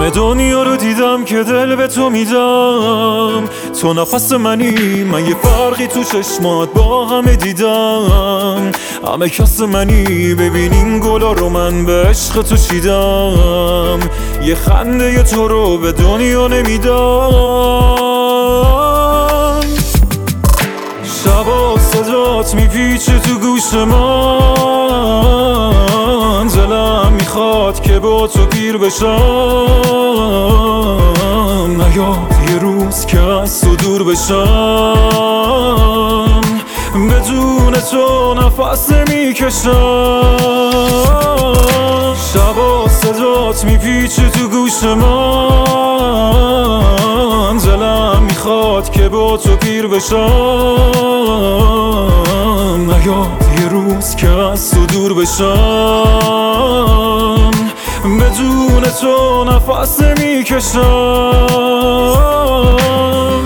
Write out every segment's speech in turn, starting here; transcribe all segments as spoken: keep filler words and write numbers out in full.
همه دنیا رو دیدم که دل به تو میدم. تو نفس منی، من یه فرقی تو چشمات با همه دیدم. همه کس منی، ببین این گلا رو من به عشق تو چیدم. یه خنده تو رو به دنیا نمیدم. شبا صدات میپیچه تو گوش من، دلم میخواد که با تو پیر بشم. نیاد یه روز که از تو دور بشم، بدون تو نفس نمیکشم. شبا صدات میپیچه تو گوش من، دلم میخواد که با تو پیر بشم. نیاد یه روز که از تو دور بشم، بدون تو نفس نمیکشم.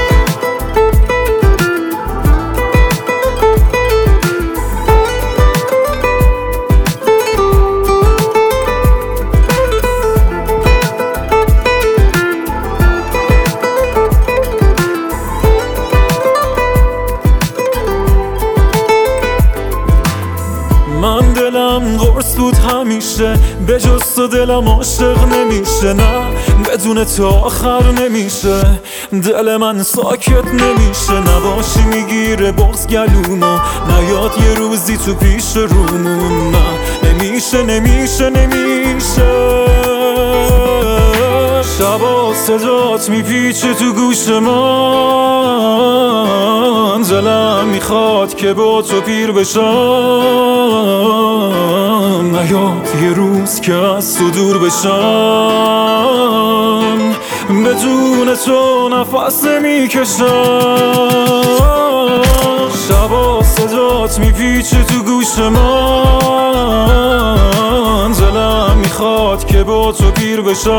من دلم قرص بود همیشه، به جز تو دلم عاشق نمیشه. نه بدون تو آخر نمیشه، دل من ساکت نمیشه. نباشی میگیره بغض گلومو، نیاد یه روزی تو پیش رومون. نه نمیشه نمیشه نمیشه. شبا صدات میپیچه تو گوش من، دلم میخواد که با تو پیر بشم. نیاد یه روز که از تو دور بشم، بدون تو نفس نمیکشم. شبا صدات میپیچه تو گوش من، دلم میخواد که با تو پیر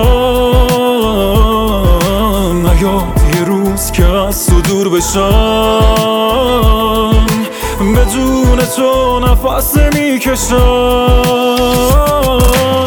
بشم. نیاد یه روز که از تو دور بشم، بدون تو نفس نمیکشم.